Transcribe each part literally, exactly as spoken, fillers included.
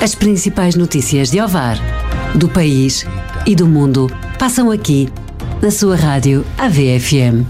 As principais notícias de Ovar, do país e do mundo passam aqui, na sua rádio A V F M.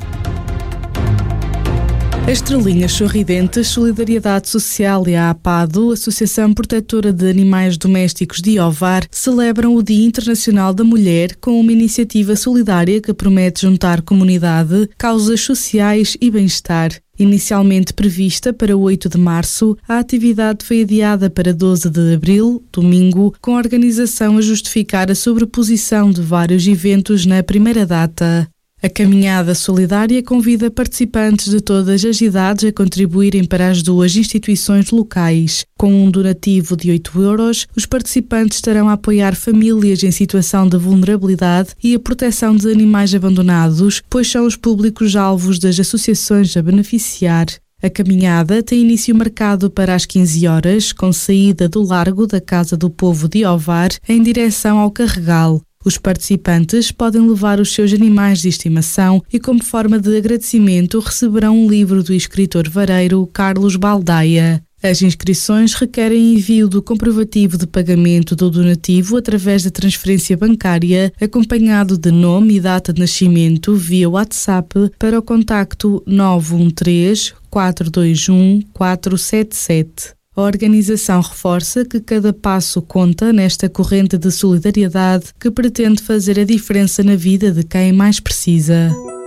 As Estrelinhas Sorridentes, Solidariedade Social e a APADO, Associação Protetora de Animais Domésticos de Ovar, celebram o Dia Internacional da Mulher com uma iniciativa solidária que promete juntar comunidade, causas sociais e bem-estar. Inicialmente prevista para oito de março, a atividade foi adiada para doze de abril, domingo, com a organização a justificar a sobreposição de vários eventos na primeira data. A caminhada solidária convida participantes de todas as idades a contribuírem para as duas instituições locais. Com um donativo de oito euros, os participantes estarão a apoiar famílias em situação de vulnerabilidade e a proteção de animais abandonados, pois são os públicos-alvos das associações a beneficiar. A caminhada tem início marcado para as quinze horas, com saída do Largo da Casa do Povo de Ovar em direção ao Carregal. Os participantes podem levar os seus animais de estimação e, como forma de agradecimento, receberão um livro do escritor vareiro Carlos Baldaia. As inscrições requerem envio do comprovativo de pagamento do donativo através da transferência bancária, acompanhado de nome e data de nascimento via WhatsApp para o contacto nove um três, quatro dois um, quatro sete sete. A organização reforça que cada passo conta nesta corrente de solidariedade que pretende fazer a diferença na vida de quem mais precisa.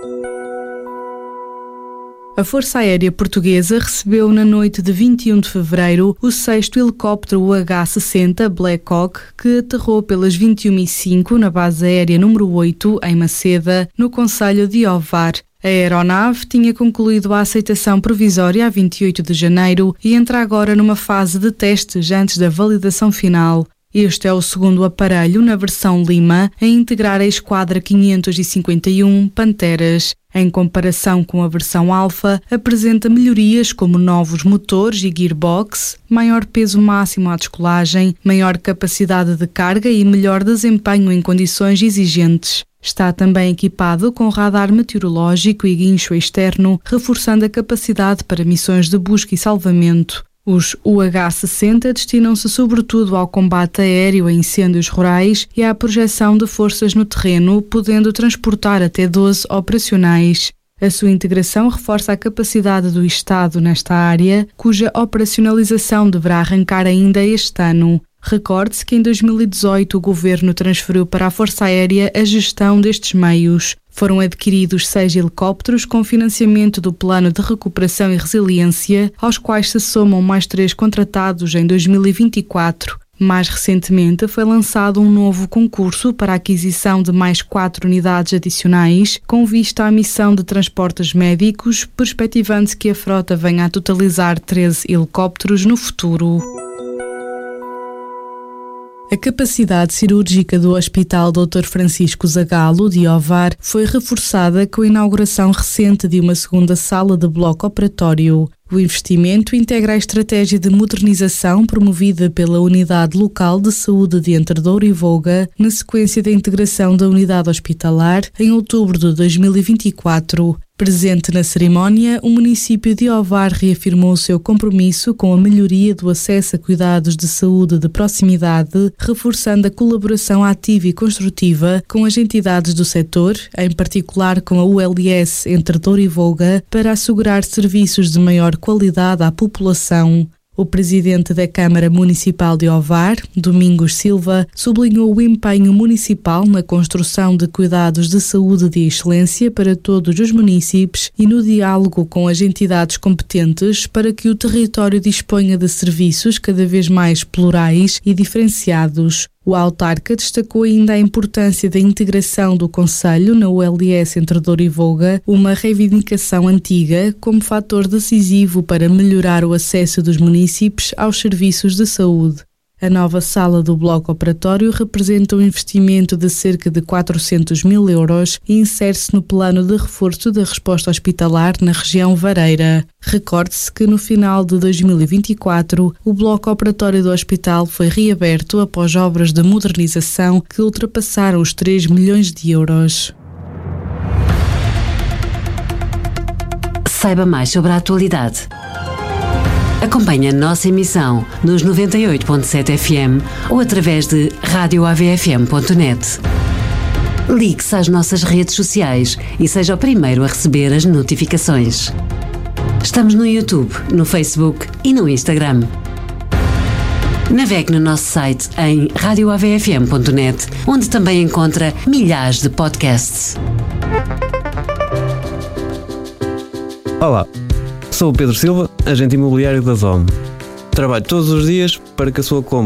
A Força Aérea Portuguesa recebeu na noite de vinte e um de fevereiro o sexto helicóptero U H sessenta Black Hawk, que aterrou pelas vinte e uma e cinco na base aérea número oito, em Maceda, no concelho de Ovar. A aeronave tinha concluído a aceitação provisória a vinte e oito de janeiro e entra agora numa fase de testes antes da validação final. Este é o segundo aparelho na versão Lima a integrar a Esquadra quinhentos e cinquenta e um Panteras. Em comparação com a versão Alfa, apresenta melhorias como novos motores e gearbox, maior peso máximo à descolagem, maior capacidade de carga e melhor desempenho em condições exigentes. Está também equipado com radar meteorológico e guincho externo, reforçando a capacidade para missões de busca e salvamento. Os U H sessenta destinam-se sobretudo ao combate aéreo a incêndios rurais e à projeção de forças no terreno, podendo transportar até doze operacionais. A sua integração reforça a capacidade do Estado nesta área, cuja operacionalização deverá arrancar ainda este ano. Recorde-se que em dois mil e dezoito o Governo transferiu para a Força Aérea a gestão destes meios. Foram adquiridos seis helicópteros com financiamento do Plano de Recuperação e Resiliência, aos quais se somam mais três contratados em dois mil e vinte e quatro. Mais recentemente foi lançado um novo concurso para a aquisição de mais quatro unidades adicionais, com vista à missão de transportes médicos, perspectivando-se que a frota venha a totalizar treze helicópteros no futuro. A capacidade cirúrgica do Hospital doutor Francisco Zagalo, de Ovar, foi reforçada com a inauguração recente de uma segunda sala de bloco operatório. O investimento integra a estratégia de modernização promovida pela Unidade Local de Saúde de Entre Douro e Voga, na sequência da integração da unidade hospitalar em outubro de dois mil e vinte e quatro. Presente na cerimónia, o município de Ovar reafirmou o seu compromisso com a melhoria do acesso a cuidados de saúde de proximidade, reforçando a colaboração ativa e construtiva com as entidades do setor, em particular com a U L S Entre Douro e Voga, para assegurar serviços de maior qualidade à população. O presidente da Câmara Municipal de Ovar, Domingos Silva, sublinhou o empenho municipal na construção de cuidados de saúde de excelência para todos os munícipes e no diálogo com as entidades competentes para que o território disponha de serviços cada vez mais plurais e diferenciados. O autarca destacou ainda a importância da integração do concelho na U L S Entre Douro e Voga, uma reivindicação antiga, como fator decisivo para melhorar o acesso dos munícipes aos serviços de saúde. A nova sala do bloco operatório representa um investimento de cerca de quatrocentos mil euros e insere-se no plano de reforço da resposta hospitalar na região vareira. Recorde-se que no final de dois mil e vinte e quatro o bloco operatório do hospital foi reaberto após obras de modernização que ultrapassaram os três milhões de euros. Saiba mais sobre a atualidade. Acompanhe a nossa emissão nos noventa e oito ponto sete F M ou através de rádio A V F M ponto net. Ligue-se às nossas redes sociais e seja o primeiro a receber as notificações. Estamos no YouTube, no Facebook e no Instagram. Navegue no nosso site em rádio A V F M ponto net, onde também encontra milhares de podcasts. Olá, sou o Pedro Silva, agente imobiliário da Zome. Trabalho todos os dias para que a sua compra